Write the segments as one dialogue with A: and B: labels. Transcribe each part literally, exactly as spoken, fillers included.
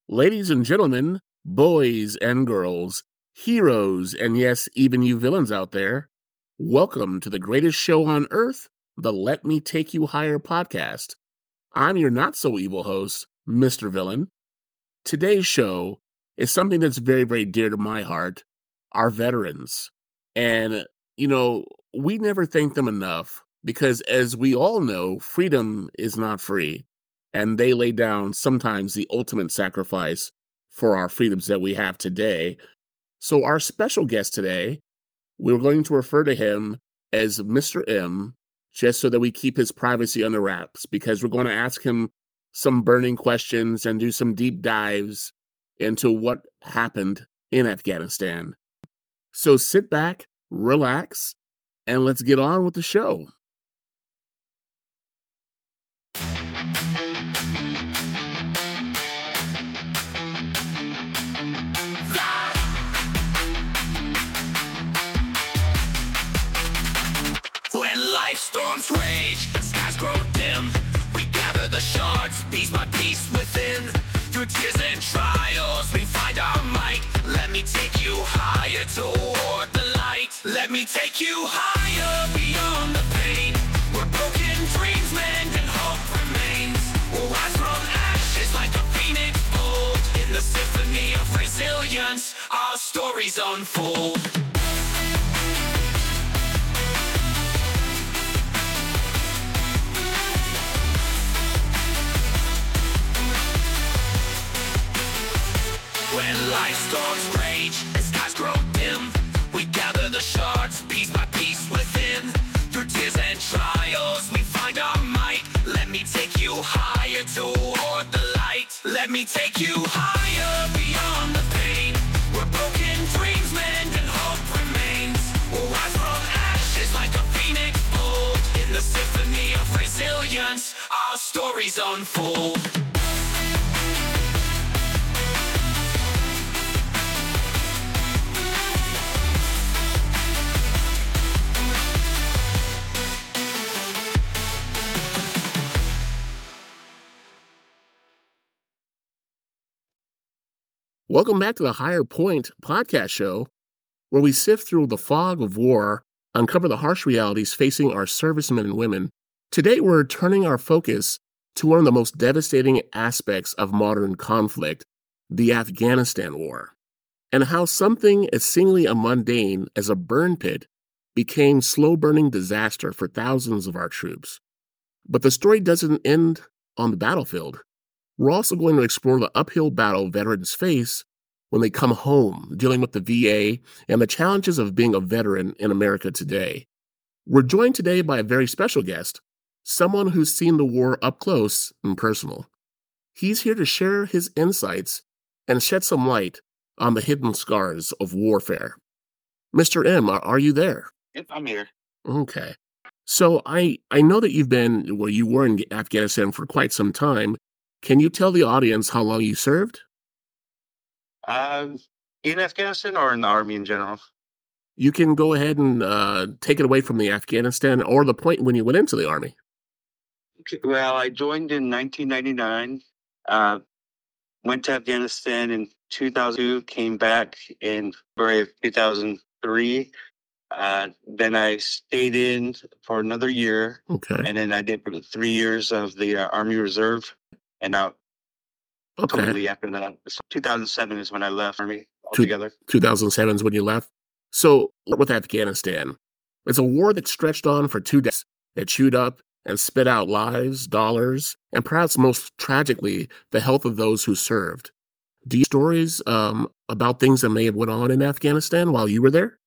A: Ladies and gentlemen, boys and girls, heroes, and yes, even you villains out there, welcome to the greatest show on earth, the Let Me Take You Higher podcast. I'm your not so evil host, Mister Villain. Today's show is something that's very, very dear to my heart, our veterans. And, you know, we never thank them enough because, as we all know, freedom is not free. And they lay down sometimes the ultimate sacrifice for our freedoms that we have today. So, our special guest today, we're going to refer to him as Mister M, just so that we keep his privacy under wraps, because we're going to ask him some burning questions and do some deep dives into what happened in Afghanistan. So sit back, relax, and let's get on with the show.
B: When life storms rage, skies grow dim, we gather the shards, piece by piece within. Through tears and trials, we find our might. Let me take you higher toward the light. Let me take you higher beyond the pain. Where broken dreams mend and hope remains. We'll rise from ashes like a phoenix bold. In the symphony of resilience, our stories unfold. When life storms rage and skies grow dim, we gather the shards piece by piece within. Through tears and trials, we find our might. Let me take you higher toward the light. Let me take you higher beyond the pain. Where broken dreams mend and hope remains. We'll rise from ashes like a phoenix bold. In the symphony of resilience, our stories unfold.
A: Welcome back to the Higher Point podcast show, where we sift through the fog of war, uncover the harsh realities facing our servicemen and women. Today, we're turning our focus to one of the most devastating aspects of modern conflict, the Afghanistan war, and how something as seemingly mundane as a burn pit became slow-burning disaster for thousands of our troops. But the story doesn't end on the battlefield. We're also going to explore the uphill battle veterans face when they come home, dealing with the V A and the challenges of being a veteran in America today. We're joined today by a very special guest, someone who's seen the war up close and personal. He's here to share his insights and shed some light on the hidden scars of warfare. Mister M, are, are you there?
C: Yep, I'm here.
A: Okay. So I, I know that you've been, well, you were in Afghanistan for quite some time. Can you tell the audience how long you served?
C: Um, in Afghanistan or in the Army in general?
A: You can go ahead and uh, take it away from the Afghanistan or the point when you went into the Army.
C: Okay, well, I joined in nineteen ninety-nine, uh, went to Afghanistan in two thousand two, came back in February of two thousand three. Uh, then I stayed in for another year,
A: Okay.
C: and then I did three years of the uh, Army Reserve, and out
A: Okay.
C: completely after that. So two thousand seven is when I left Army
A: Two-
C: altogether.
A: two thousand seven is when you left. So with Afghanistan, it's a war that stretched on for two decades. It chewed up and spit out lives, dollars, and perhaps most tragically, the health of those who served. Do you have stories um, about things that may have went on in Afghanistan while you were there?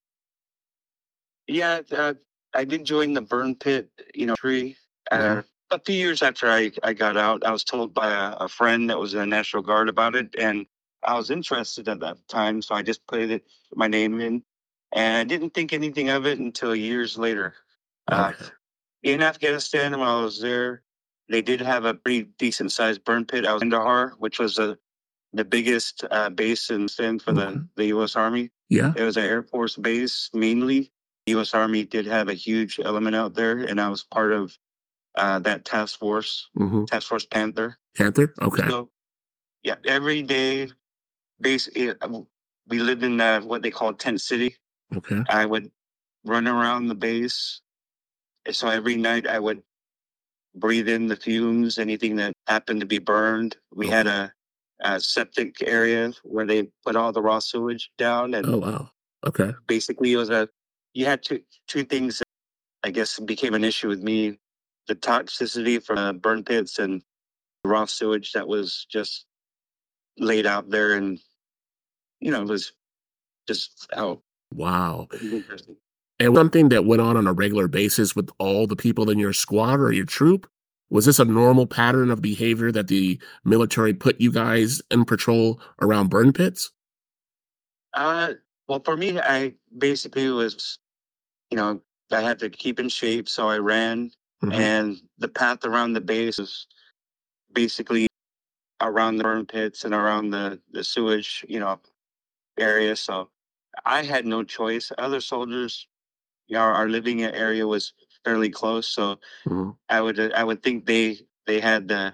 C: Yeah, uh, I did join the burn pit, you know, tree. Uh,
A: Mhm.
C: A few years after I, I got out, I was told by a, a friend that was in the National Guard about it, and I was interested at that time, so I just put it my name in, and I didn't think anything of it until years later. Uh,
A: Okay.
C: in Afghanistan, while I was there, they did have a pretty decent sized burn pit. I was in Kandahar, which was a, the biggest uh, base in Sin for
A: Okay.
C: the, the U S Army.
A: Yeah.
C: It was an Air Force base mainly. The U S Army did have a huge element out there, and I was part of uh, that task force,
A: Mm-hmm.
C: Task Force Panther.
A: Panther? Okay.
C: So yeah, every day, basically, uh, we lived in uh, what they call tent city.
A: Okay.
C: I would run around the base. And so every night I would breathe in the fumes, anything that happened to be burned. We
A: Okay.
C: had a, a septic area where they put all the raw sewage down, and
A: Oh, wow. Okay.
C: basically it was a you had two two things that I guess became an issue with me: the toxicity from uh, burn pits and raw sewage that was just laid out there, and you know it was just out.
A: Wow.
C: Interesting.
A: And something that went on on a regular basis with all the people in your squad or your troop? Was this a normal pattern of behavior that the military put you guys in patrol around burn pits?
C: Uh, well, for me, I basically was, you know, I had to keep in shape, so I ran,
A: Mhm.
C: and the path around the base was basically around the burn pits and around the the sewage, you know, area. So I had no choice. Other soldiers, you know, our living area was fairly close, so
A: Mhm.
C: I would I would think they they had the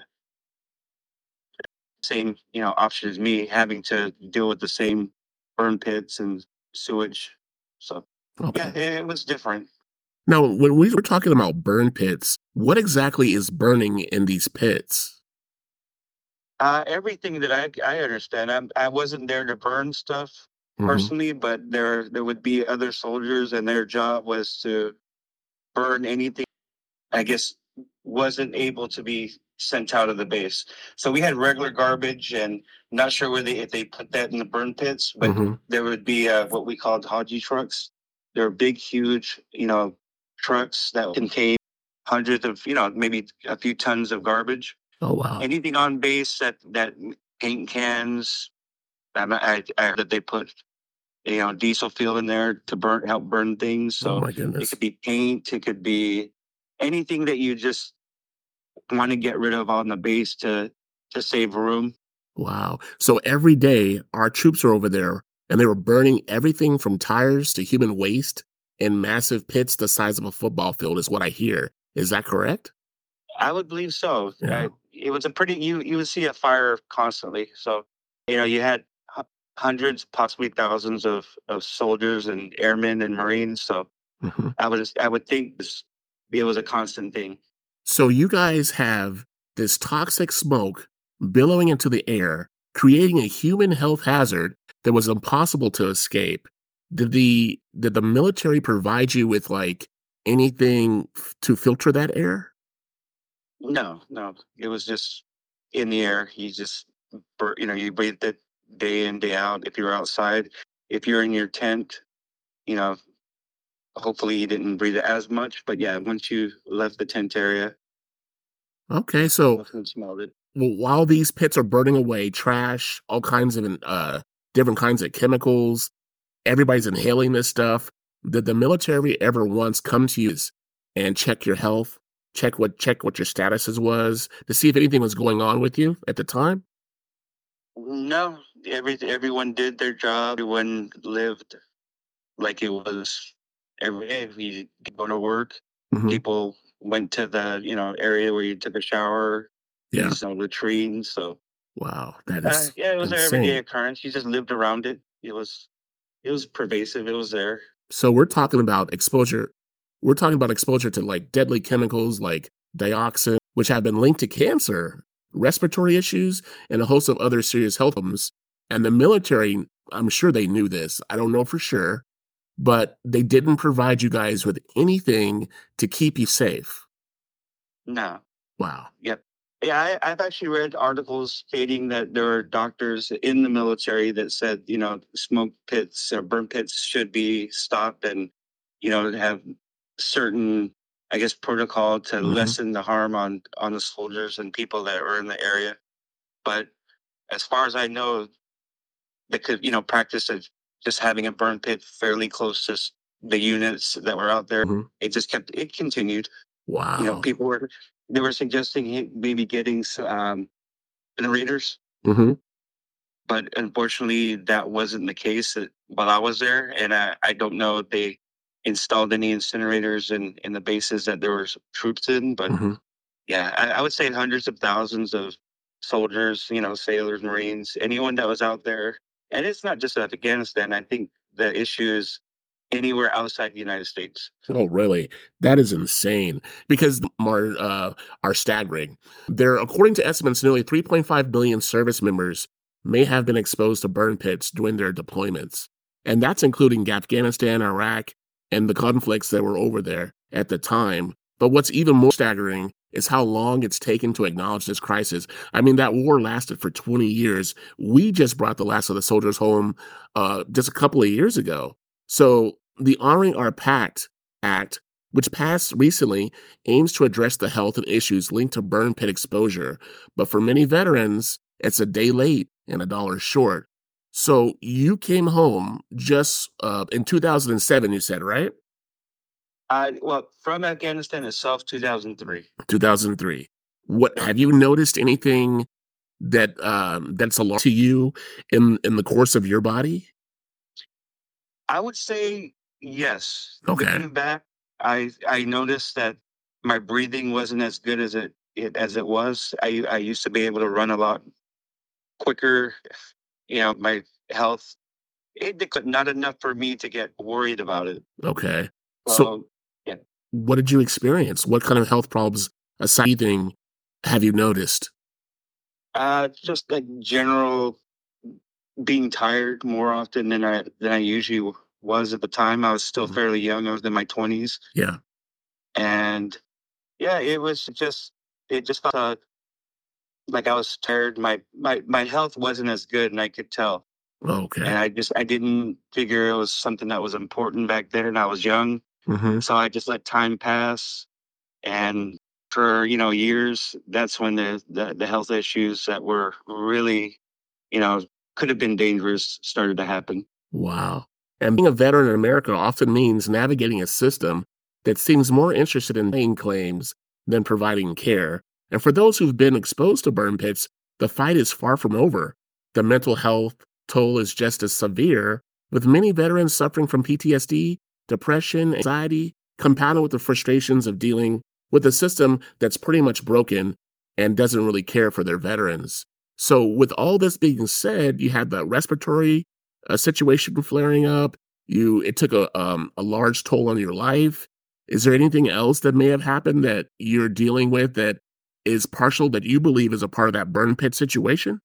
C: same, you know, option as me, having to deal with the same burn pits and sewage. So yeah,
A: Okay.
C: it, it was different.
A: Now, when we were talking about burn pits, what exactly is burning in these pits?
C: Uh, everything that I I understand, I I wasn't there to burn stuff
A: Mhm.
C: personally, but there there would be other soldiers, and their job was to burn anything I guess wasn't able to be sent out of the base. So we had regular garbage, and not sure where they if they put that in the burn pits, but
A: Mhm.
C: there would be uh, what we called Haji trucks. They're big, huge, you know, trucks that contain hundreds of, you know, maybe a few tons of garbage.
A: Oh, wow.
C: Anything on base that that paint cans. I, I I heard that they put you know diesel fuel in there to burn help burn things.
A: Oh,
C: So
A: my
C: it
A: goodness.
C: could be paint, it could be anything that you just want to get rid of on the base to to save room.
A: Wow. So every day, our troops are over there and they were burning everything from tires to human waste in massive pits the size of a football field, is what I hear. Is that correct?
C: I would believe so.
A: Yeah.
C: Uh, it was a pretty you you would see a fire constantly. So you know you had hu- hundreds, possibly thousands of of soldiers and airmen and marines. So
A: Mhm.
C: I would I would think this, it was a constant thing.
A: So you guys have this toxic smoke billowing into the air, creating a human health hazard that was impossible to escape. Did the did the military provide you with like anything f- to filter that air?
C: No, no, it was just in the air. You just bur- you know you breathed it day in day out. If you're outside, if you're in your tent, you know hopefully you didn't breathe it as much. But yeah, once you left the tent area,
A: Okay, so
C: definitely smelled it.
A: well, while these pits are burning away trash, all kinds of uh, different kinds of chemicals, everybody's inhaling this stuff. Did the military ever once come to you and check your health, check what check what your statuses was to see if anything was going on with you at the time?
C: No, every everyone did their job. Everyone lived like it was every day. We go to work.
A: Hmm.
C: People went to the you know area where you took a shower,
A: Yeah.
C: use some latrines. So
A: Wow, that
C: uh,
A: is
C: yeah, it was an everyday
A: insane.
C: occurrence. You just lived around it. It was it was pervasive. It was there.
A: So we're talking about exposure. We're talking about exposure to like deadly chemicals like dioxin, which have been linked to cancer, respiratory issues, and a host of other serious health problems. And the military, I'm sure they knew this. I don't know for sure, but they didn't provide you guys with anything to keep you safe.
C: No.
A: Wow.
C: Yep. Yeah, I, I've actually read articles stating that there are doctors in the military that said, you know, smoke pits or burn pits should be stopped, and, you know, have certain, I guess, protocol to
A: Hmm.
C: lessen the harm on on the soldiers and people that are in the area. But as far as I know, they could, you know, practice of just having a burn pit fairly close to s- the units that were out there.
A: Hmm.
C: It just kept it continued. You know,
A: Wow.
C: people were they were suggesting he- maybe getting s- um, generators,
A: Hmm.
C: but unfortunately, that wasn't the case uh, while I was there, and I, I don't know if they installed any incinerators in in the bases that there were troops in. But
A: Hmm.
C: yeah, I, I would say hundreds of thousands of soldiers, you know, sailors, Marines, anyone that was out there. And it's not just Afghanistan. I think the issue is anywhere outside the United States.
A: Oh, really? That is insane because are uh, are staggering. There, according to estimates, nearly three point five billion service members may have been exposed to burn pits during their deployments, and that's including Afghanistan, Iraq, and the conflicts that were over there at the time. But what's even more staggering is how long it's taken to acknowledge this crisis. I mean, that war lasted for twenty years. We just brought the last of the soldiers home uh, just a couple of years ago. So the Honoring Our Pact Act, which passed recently, aims to address the health and issues linked to burn pit exposure. But for many veterans, it's a day late and a dollar short. So you came home just uh, in two thousand seven, you said, right?
C: Uh, well, from Afghanistan itself, two thousand three.
A: two thousand three. What have you noticed anything that um, that's alarming to you in in the course of your body?
C: I would say yes.
A: Okay.
C: Looking back, I I noticed that my breathing wasn't as good as it, it as it was. I I used to be able to run a lot quicker. You know, my health it declined, not enough for me to get worried about it.
A: Okay. So,
C: So yeah,
A: what did you experience? What kind of health problems, aside from breathing, have you noticed?
C: uh, just like general being tired more often than I than I usually w- was at the time. I was still
A: Mhm.
C: fairly young. I was in my twenties,
A: Yeah.
C: and yeah, it was just it just felt uh, like I was tired. My my my health wasn't as good, and I could tell. And
A: Okay.
C: I just I didn't figure it was something that was important back then. And I was young,
A: Hmm.
C: so I just let time pass. And for you know years, that's when the the, the health issues that were really you know could have been dangerous started to happen.
A: Wow. And being a veteran in America often means navigating a system that seems more interested in paying claims than providing care. And for those who've been exposed to burn pits, the fight is far from over. The mental health toll is just as severe, with many veterans suffering from P T S D, depression, anxiety, compounded with the frustrations of dealing with a system that's pretty much broken and doesn't really care for their veterans. So, with all this being said, you had the respiratory a situation flaring up. You it took a um, a large toll on your life. Is there anything else that may have happened that you're dealing with that is partial that you believe is a part of that burn pit situation?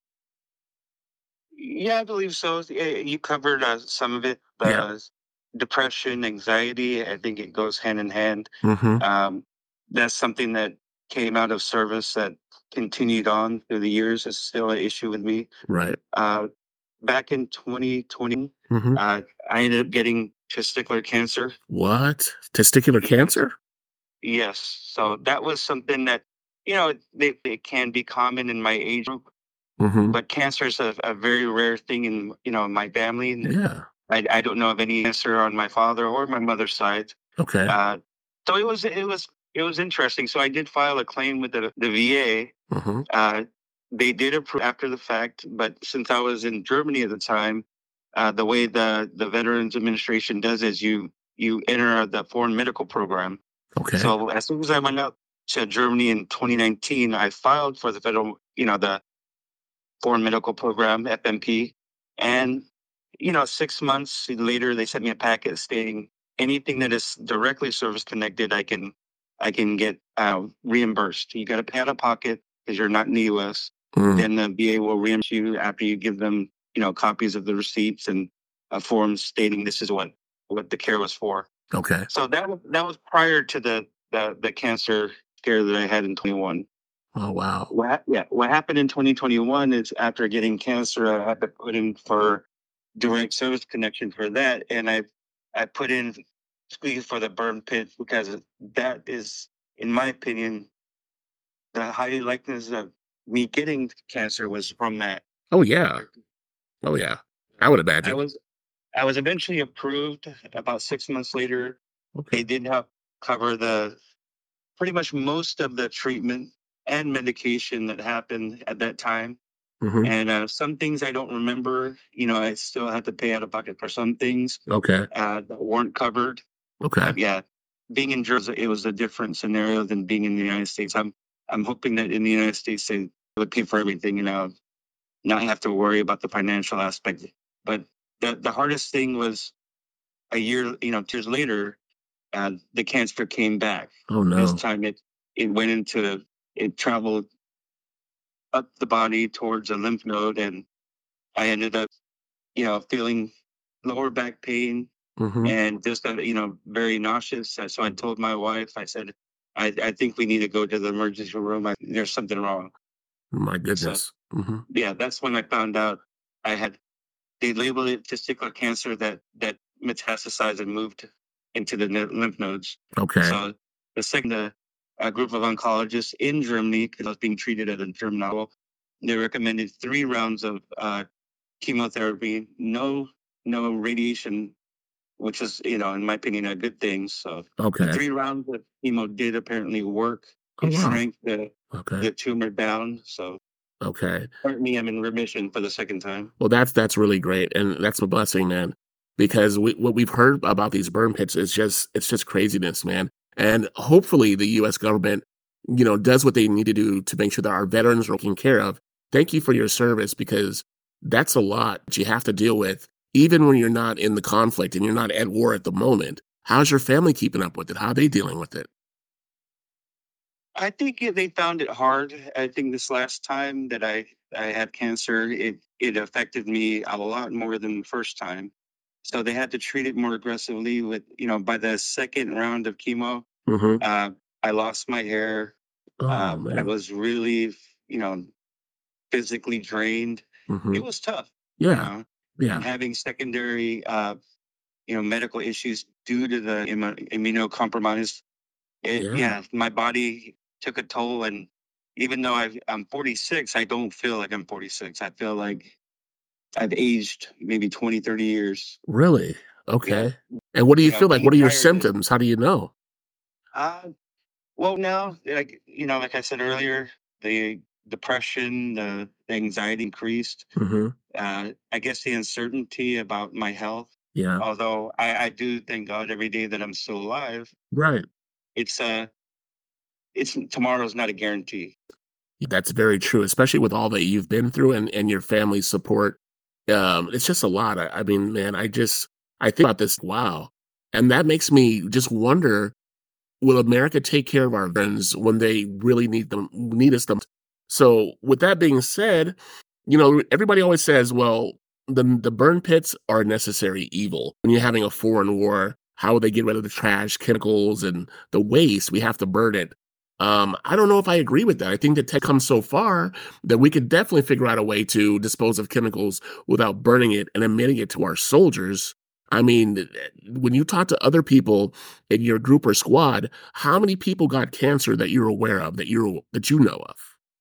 C: Yeah, I believe so. Yeah, you covered uh, some of it.
A: Yeah.
C: The depression, anxiety. I think it goes hand in hand.
A: Mm-hmm.
C: Um, that's something that came out of service that continued on through the years. It's still an issue with me.
A: Right.
C: Uh, back in twenty twenty,
A: Mm-hmm.
C: uh, I ended up getting testicular cancer.
A: What? Testicular
C: Yes.
A: cancer?
C: Yes. So that was something that, you know, it, it can be common in my age group,
A: Mm-hmm.
C: but cancer is a, a very rare thing in, you know, my family. And
A: Yeah.
C: I, I don't know of any cancer on my father or my mother's side.
A: Okay.
C: Uh, so it was, it was, it was interesting. So I did file a claim with the, the V A.
A: Mm-hmm.
C: Uh, they did approve after the fact, but since I was in Germany at the time, uh, the way the, the Veterans Administration does is you you enter the foreign medical program.
A: Okay.
C: So as soon as I went out to Germany in twenty nineteen, I filed for the federal, you know, the foreign medical program, F M P, and you know, six months later, they sent me a packet stating anything that is directly service connected, I can I can get uh, reimbursed. You got to pay out of pocket because you're not in the U S.
A: Mm.
C: Then the V A will reimburse you after you give them, you know, copies of the receipts and uh, forms stating this is what what the care was for.
A: Okay.
C: So that was that was prior to the the, the cancer care that I had in twenty-one.
A: Oh, wow.
C: What hap- yeah, what happened in twenty twenty-one is after getting cancer, I had to put in for direct service connection for that, and I I put in squeeze for the burn pit because that is, in my opinion, the high likeliness of me getting cancer was from that.
A: Oh, yeah. Oh, yeah. I would
C: I
A: imagine.
C: was I was eventually approved about six months later.
A: Okay.
C: They did help cover the pretty much most of the treatment and medication that happened at that time.
A: Mm-hmm.
C: And uh, some things I don't remember. You know, I still had to pay out of pocket for some things
A: Okay.
C: uh, that weren't covered.
A: Okay.
C: Uh, yeah, being in Jersey, it was a different scenario than being in the United States. I'm I'm hoping that in the United States they would pay for everything, you know, not have to worry about the financial aspect. But the the hardest thing was a year, you know, two years later, uh, the cancer came back.
A: Oh
C: This
A: no.
C: time it it went into it traveled up the body towards a lymph node, and I ended up, you know, feeling lower back pain
A: Mm-hmm.
C: and just uh, you know, very nauseous. Uh, So I told my wife, I said, I, I think we need to go to the emergency room. I, there's something wrong.
A: My
C: So
A: goodness. Mm-hmm.
C: yeah, that's when I found out I had. They labeled it testicular cancer that that metastasized and moved into the n- lymph nodes.
A: Okay.
C: So the second, uh, a group of oncologists in Germany, because I was being treated at a German hospital, they recommended three rounds of uh, chemotherapy, no no radiation, which is, you know, in my opinion, a good thing. So the
A: Okay.
C: three rounds of chemo did apparently work.
A: Oh
C: It
A: wow.
C: shrank the
A: Okay.
C: the tumor down. So
A: Okay.
C: currently, I'm in remission for the second time.
A: Well, that's that's really great, and that's a blessing, man. Because we, what we've heard about these burn pits is just it's just craziness, man. And hopefully, the U S government, you know, does what they need to do to make sure that our veterans are taken care of. Thank you for your service because that's a lot that you have to deal with, even when you're not in the conflict and you're not at war at the moment. How's your family keeping up with it? How are they dealing with it?
C: I think it- they found it hard. I think this last time that I I had cancer, it it affected me a lot more than the first time. So they had to treat it more aggressively. With, you know, by the second round of chemo,
A: Mm-hmm.
C: uh, I lost my hair.
A: Oh
C: Uh, I
A: man.
C: was really, you know, physically drained.
A: Mm-hmm.
C: It was tough, you
A: Yeah.
C: know, and
A: Yeah.
C: having secondary, uh, you know, medical issues due to the immu- immunocompromised. It,
A: Yeah.
C: yeah, my body took a toll, and even though I've, I'm forty-six, I don't feel like I'm forty-six. I feel like I've aged maybe twenty, thirty years.
A: Really?
C: Yeah,
A: Okay. And what do
C: you
A: you
C: know,
A: feel like?
C: being
A: What are your
C: tired is.
A: symptoms? How do you know?
C: Uh, well, now, like, you know, like I said earlier, the depression, the, the anxiety increased.
A: Mhm.
C: Uh, I guess the uncertainty about my health.
A: Yeah.
C: Although I, I do thank God every day that I'm still alive.
A: Right.
C: It's uh, it's tomorrow's not a guarantee.
A: That's very true, especially with all that you've been through and and your family's support. Um, it's just a lot. I, I mean, man, I just I think about this. Wow, and that makes me just wonder: will America take care of our veterans when they really need them? Need us the most? So, with that being said, you know, everybody always says, well, the the burn pits are a necessary evil. When you're having a foreign war, how would they get rid of the trash, chemicals, and the waste? We have to burn it. Um, I don't know if I agree with that. I think that tech comes so far that we could definitely figure out a way to dispose of chemicals without burning it and emitting it to our soldiers. I mean, when you talk to other people in your group or squad, how many people got cancer that you're aware of, that you that you know of?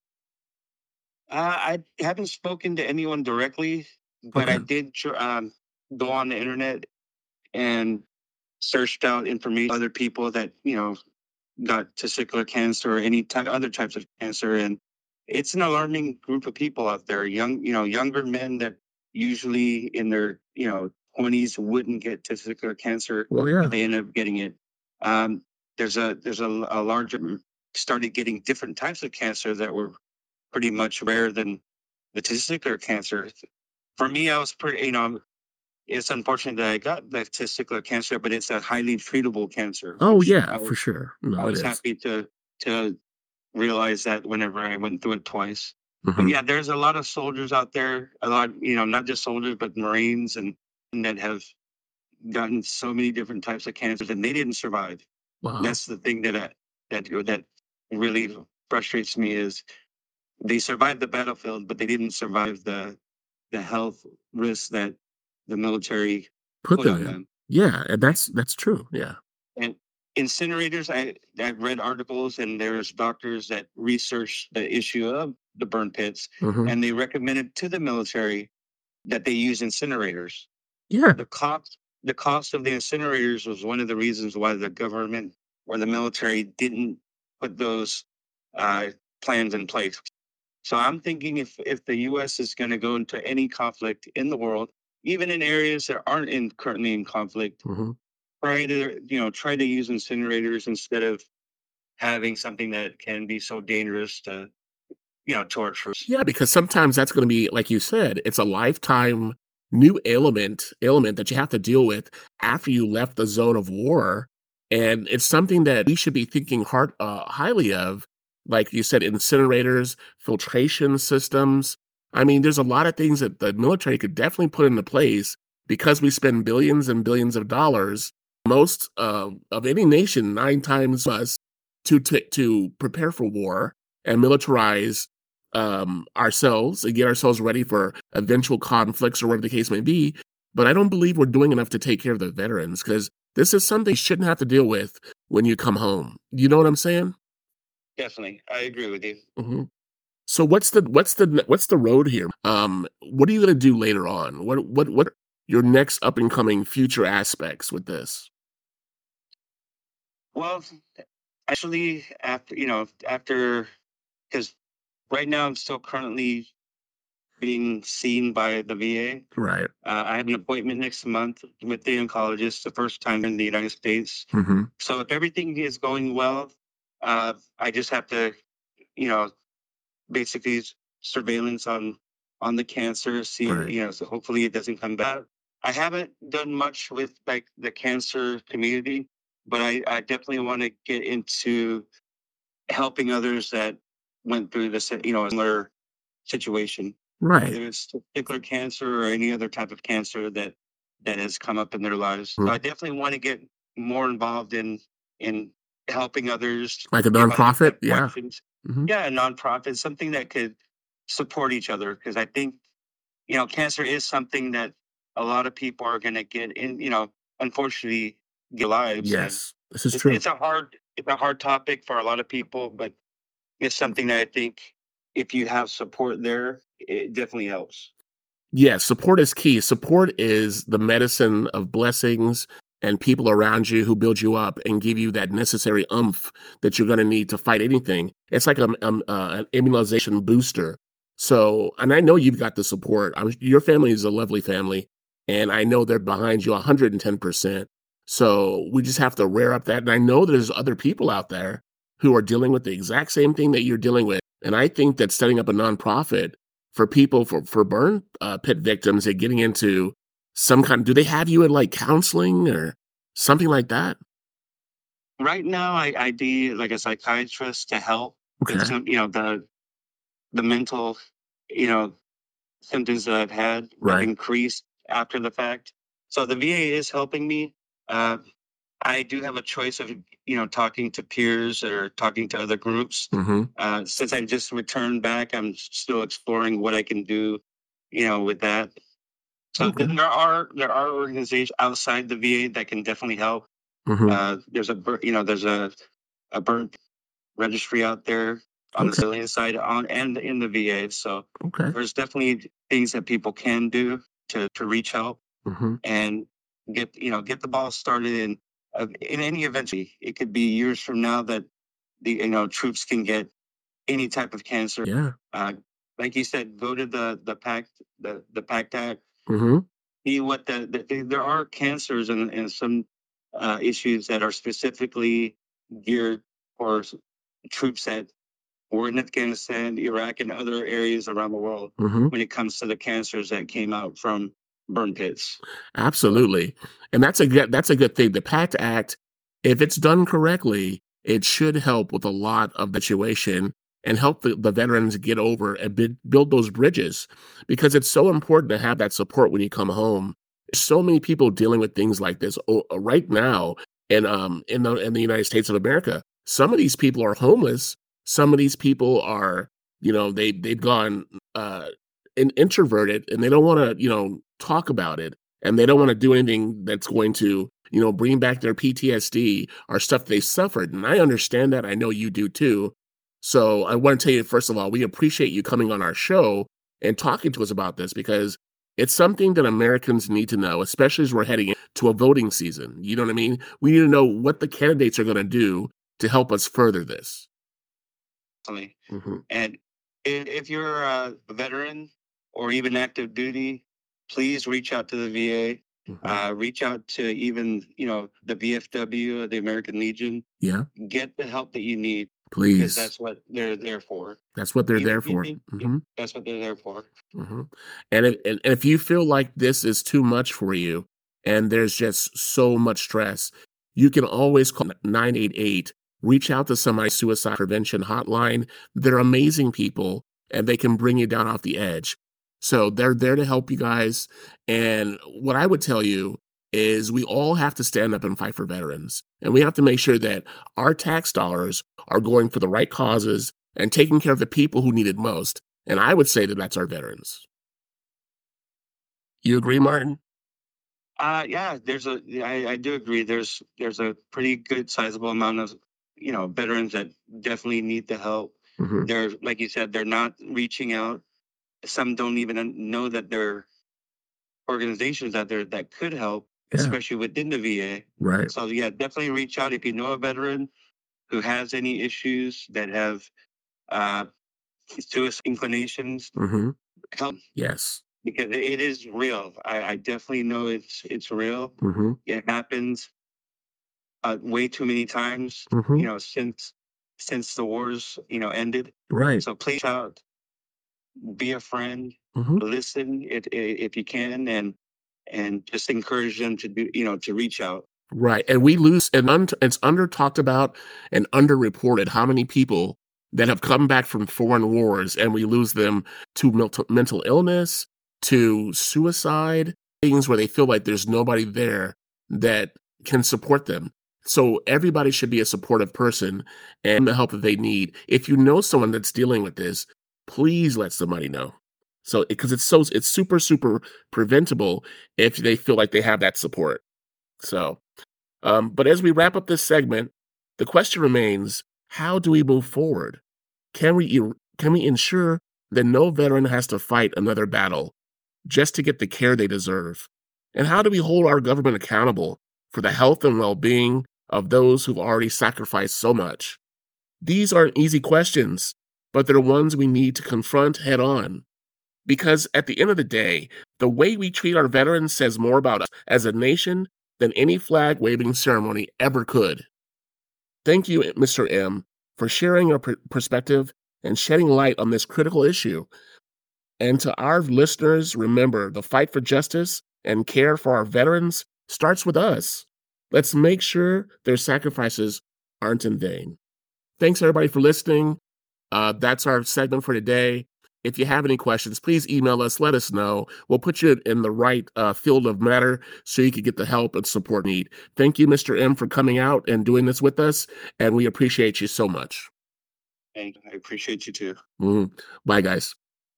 C: Uh, I haven't spoken to anyone directly, but I
A: Okay.
C: did tr- um, go on the internet and searched out information other people that, you know, got testicular cancer or any type other types of cancer, and it's an alarming group of people out there. Young, you know, younger men that usually in their, you know, twenties wouldn't get testicular cancer,
A: Well,
C: but
A: yeah.
C: they end up getting it. Um, there's a there's a, a larger started getting different types of cancer that were pretty much rare than the testicular cancer. For me, I was pretty, you know, it's unfortunate that I got the testicular cancer, but it's a highly treatable cancer,
A: Oh,
C: which
A: yeah,
C: I
A: for
C: was
A: sure.
C: I
A: No, it
C: was
A: is.
C: happy to to realize that whenever I went through it twice. But
A: Mhm.
C: yeah, there's a lot of soldiers out there, a lot, you know, not just soldiers, but Marines and that have gotten so many different types of cancers, and they didn't survive.
A: Wow.
C: That's the thing that I, that that really frustrates me is they survived the battlefield, but they didn't survive the the health risks that the military
A: Put
C: put
A: them
C: on
A: in.
C: them.
A: Yeah, and that's that's true, yeah.
C: And incinerators, I I've read articles, and there's doctors that research the issue of the burn pits,
A: Mhm.
C: and they recommended to the military that they use incinerators.
A: Yeah.
C: The cost the cost of the incinerators was one of the reasons why the government or the military didn't put those uh, plans in place. So I'm thinking if if the U S is going to go into any conflict in the world, even in areas that aren't in currently in conflict,
A: Mhm.
C: try to, you know, try to use incinerators instead of having something that can be so dangerous to, you know, to our troops.
A: Yeah, because sometimes that's going to be, like you said, it's a lifetime new ailment ailment that you have to deal with after you left the zone of war, and it's something that we should be thinking hard, uh, highly of. Like you said, incinerators, filtration systems. I mean, there's a lot of things that the military could definitely put into place because we spend billions and billions of dollars, most uh, of any nation, nine times us, to t- to prepare for war and militarize um, ourselves and get ourselves ready for eventual conflicts or whatever the case may be. But I don't believe we're doing enough to take care of the veterans because this is something you shouldn't have to deal with when you come home. You know what I'm saying?
C: Definitely, I agree with you.
A: hmm So what's the what's the what's the road here? Um, what are you going to do later on? What what what are your next up and coming future aspects with this?
C: Well, actually, after you know, after because right now I'm still currently being seen by the V A.
A: Right.
C: Uh, I have an appointment next month with the oncologist, the first time in the United States.
A: hmm
C: So if everything is going well, uh, I just have to, you know, basically s- surveillance on on the cancer. See,
A: Right.
C: you know, so hopefully it doesn't come back. I haven't done much with like the cancer community, but I, I definitely want to get into helping others that went through this, you know, similar situation,
A: Right.
C: whether it's testicular cancer or any other type of cancer that that has come up in their lives. So
A: Mhm.
C: I definitely want to get more involved in in helping others,
A: Like a
C: if others
A: nonprofit?
C: have
A: Yeah.
C: questions.
A: hmm
C: Yeah, a nonprofit, something that could support each other. Because I think, you know, cancer is something that a lot of people are going to get in, you know, unfortunately, their lives. And
A: Yes, this is
C: it's,
A: true.
C: it's a hard, it's a hard topic for a lot of people, but it's something that I think if you have support there, it definitely helps.
A: Yes, support is key. Support is the medicine of blessings and people around you who build you up and give you that necessary oomph that you're going to need to fight anything. It's like a, um, uh, an immunization booster. So, and I know you've got the support. I'm, your family is a lovely family, and I know they're behind you one hundred ten percent. So we just have to rear up that. And I know there's other people out there who are dealing with the exact same thing that you're dealing with. And I think that setting up a nonprofit for people for for burn uh, pit victims and getting into some kind, do they have you in like counseling or something like that?
C: Right now, I, I be like a psychiatrist to help with
A: Okay.
C: some, you know, the the mental, you know, symptoms that I've had have
A: Right.
C: increased after the fact. So the V A is helping me. Uh, I do have a choice of, you know, talking to peers or talking to other groups.
A: hmm
C: Uh, since I just returned back, I'm still exploring what I can do, you know, with that. So th-
A: Okay.
C: there are there are organizations outside the V A that can definitely help.
A: hmm
C: Uh, there's a bur- you know there's a a burn registry out there on the
A: Okay.
C: civilian side on and in the V A. So
A: Okay.
C: there's definitely things that people can do to to reach out
A: hmm
C: and get you know get the ball started in uh, in any eventually it could be years from now that the you know troops can get any type of cancer.
A: Yeah.
C: Uh, like you said, go to the the pact the the pact act.
A: hmm
C: See what the, the there are cancers and, and some uh, issues that are specifically geared for s- troops that were in Afghanistan, Iraq, and other areas around the world
A: hmm
C: when it comes to the cancers that came out from burn pits. So,
A: Absolutely. And that's a good that's a good thing. The PACT Act, if it's done correctly, it should help with a lot of the situation and help the, the veterans get over and bid, build those bridges because it's so important to have that support when you come home. There's so many people dealing with things like this o- uh, right now in um in the in the United States of America. Some of these people are homeless. Some of these people are, you know, they they've gone uh in, introverted and they don't want to, you know, talk about it and they don't want to do anything that's going to, you know, bring back their P T S D or stuff they suffered. And I understand that. I know you do too. So I want to tell you, first of all, we appreciate you coming on our show and talking to us about this because it's something that Americans need to know, especially as we're heading into a voting season. You know what I mean? We need to know what the candidates are going to do to help us further this.
C: definitely.
A: hmm
C: And if, if you're a veteran or even active duty, please reach out to the V A.
A: hmm
C: Uh, reach out to even you know the V F W, the American Legion.
A: Yeah.
C: Get the help that you need.
A: Please.
C: Because that's what they're there for.
A: That's what they're
C: Even-
A: there for.
C: even-
A: hmm
C: That's what they're there for.
A: hmm And, if, and if you feel like this is too much for you and there's just so much stress, you can always call nine eight eight. Reach out to somebody, suicide prevention hotline. They're amazing people and they can bring you down off the edge. So they're there to help you guys. And what I would tell you is we all have to stand up and fight for veterans. And we have to make sure that our tax dollars are going for the right causes and taking care of the people who need it most. And I would say that that's our veterans. You agree, Martin?
C: Uh, yeah, there's a, I, I do agree. There's, there's a pretty good sizable amount of, you know, veterans that definitely need the help.
A: Mm-hmm.
C: They're, like you said, they're not reaching out. Some don't even know that there are organizations out there that could help,
A: Yeah.
C: especially within the V A.
A: Right.
C: So yeah, definitely reach out if you know a veteran who has any issues that have uh, suicide inclinations.
A: Mm-hmm.
C: Help,
A: Yes.
C: because it it is real. I, I definitely know it's it's real.
A: Mm-hmm.
C: It happens uh, way too many times.
A: Mm-hmm.
C: You know, since since the wars, you know, ended.
A: Right.
C: So please out, be a friend,
A: Mm-hmm.
C: listen if if you can, and and just encourage them to do, you know, to reach out.
A: Right. And we lose, and un- it's under talked about and underreported how many people that have come back from foreign wars and we lose them to mental, mental illness, to suicide, things where they feel like there's nobody there that can support them. So everybody should be a supportive person and the help that they need. If you know someone that's dealing with this, please let somebody know. So, because it's so, it's super, super preventable if they feel like they have that support. So, um, but as we wrap up this segment, the question remains, how do we move forward? Can we, can we ensure that no veteran has to fight another battle just to get the care they deserve? And how do we hold our government accountable for the health and well-being of those who've already sacrificed so much? These aren't easy questions, but they're ones we need to confront head on. Because at the end of the day, the way we treat our veterans says more about us as a nation than any flag-waving ceremony ever could. Thank you, Mister M, for sharing your pr- perspective and shedding light on this critical issue. And to our listeners, remember, the fight for justice and care for our veterans starts with us. Let's make sure their sacrifices aren't in vain. Thanks, everybody, for listening. Uh, that's our segment for today. If you have any questions, please email us. Let us know. We'll put you in the right uh, field of matter so you can get the help and support you need. Thank you, Mister M, for coming out and doing this with us, and we appreciate you so much.
C: Thank you. I appreciate you too.
A: Mm-hmm. Bye, guys.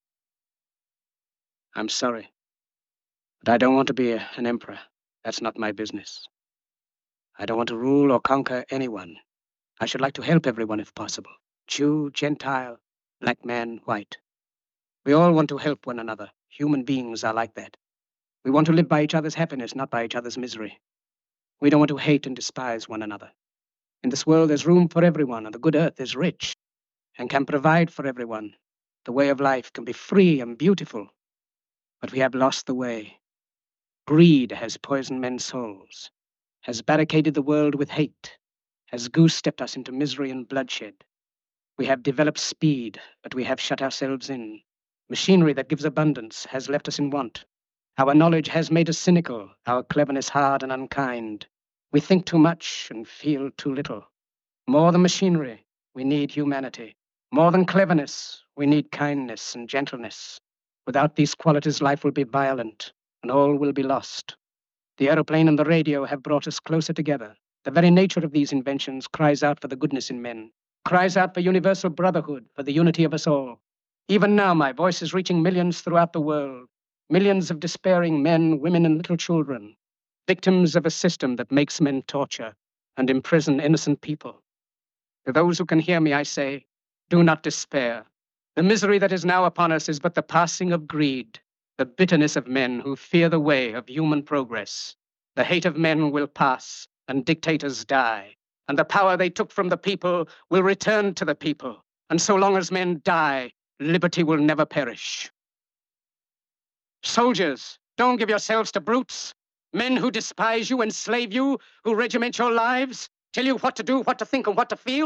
D: I'm sorry, but I don't want to be a, an emperor. That's not my business. I don't want to rule or conquer anyone. I should like to help everyone if possible. Jew, Gentile, black man, white. We all want to help one another. Human beings are like that. We want to live by each other's happiness, not by each other's misery. We don't want to hate and despise one another. In this world, there's room for everyone, and the good earth is rich and can provide for everyone. The way of life can be free and beautiful, but we have lost the way. Greed has poisoned men's souls, has barricaded the world with hate, has goose-stepped us into misery and bloodshed. We have developed speed, but we have shut ourselves in. Machinery that gives abundance has left us in want. Our knowledge has made us cynical, our cleverness hard and unkind. We think too much and feel too little. More than machinery, we need humanity. More than cleverness, we need kindness and gentleness. Without these qualities, life will be violent, and all will be lost. The aeroplane and the radio have brought us closer together. The very nature of these inventions cries out for the goodness in men, cries out for universal brotherhood, for the unity of us all. Even now, my voice is reaching millions throughout the world, millions of despairing men, women, and little children, victims of a system that makes men torture and imprison innocent people. To those who can hear me, I say, do not despair. The misery that is now upon us is but the passing of greed, the bitterness of men who fear the way of human progress. The hate of men will pass, and dictators die, and the power they took from the people will return to the people. And so long as men die, liberty will never perish. Soldiers, don't give yourselves to brutes, men who despise you, enslave you, who regiment your lives, tell you what to do, what to think, and what to feel.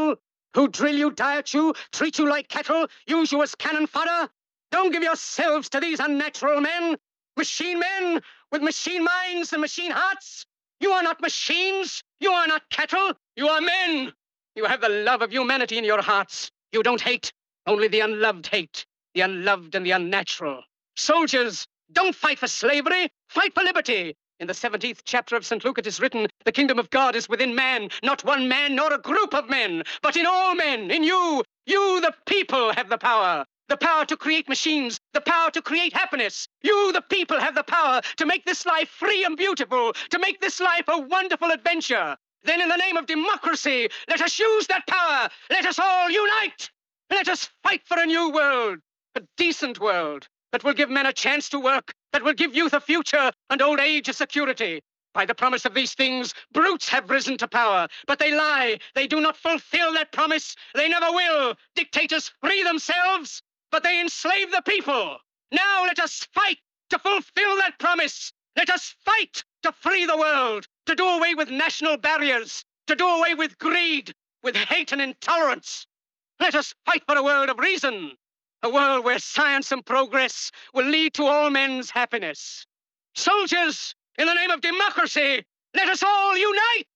D: who drill you, diet you, treat you like cattle, use you as cannon fodder? Don't give yourselves to these unnatural men, machine men with machine minds and machine hearts. You are not machines. You are not cattle. You are men. You have the love of humanity in your hearts. You don't hate. Only the unloved hate. The unloved and the unnatural. Soldiers, don't fight for slavery. Fight for liberty. In the seventeenth chapter of Saint Luke it is written, the kingdom of God is within man, not one man nor a group of men, but in all men, in you. You, the people, have the power. The power to create machines, the power to create happiness. You, the people, have the power to make this life free and beautiful, to make this life a wonderful adventure. Then in the name of democracy, let us use that power. Let us all unite. Let us fight for a new world, a decent world that will give men a chance to work, that will give youth a future and old age a security. By the promise of these things, brutes have risen to power, but they lie. They do not fulfill that promise. They never will. Dictators free themselves, but they enslave the people. Now let us fight to fulfill that promise. Let us fight to free the world, to do away with national barriers, to do away with greed, with hate and intolerance. Let us fight for a world of reason, a world where science and progress will lead to all men's happiness. Soldiers, in the name of democracy, let us all unite!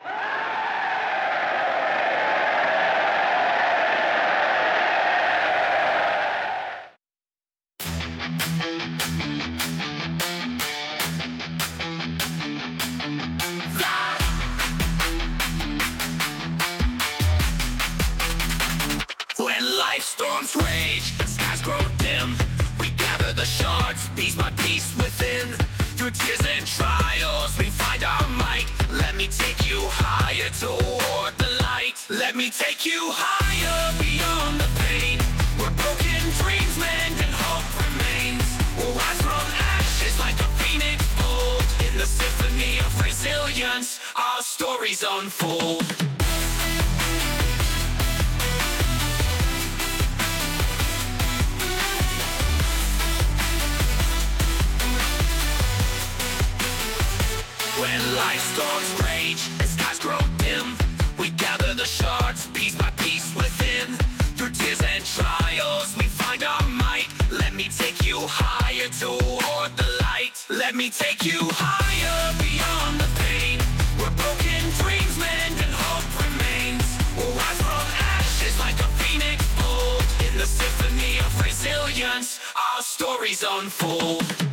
B: When life storms rage, skies grow dim, we gather the shards, piece by piece within. Through tears and trials, we find our might. Let me take you higher toward the light. Let me take you higher beyond the pain. We're broken dreams, men, and hope remains. We'll rise from ashes like a phoenix bold. In the symphony of resilience, our stories unfold. When life storms rage and skies grow dim, we gather the shards piece by piece within. Through tears and trials, we find our might. Let me take you higher toward the light. Let me take you higher beyond the pain. We're broken dreams, men, and hope remains. We'll rise from ashes like a phoenix bold. In the symphony of resilience, our stories unfold.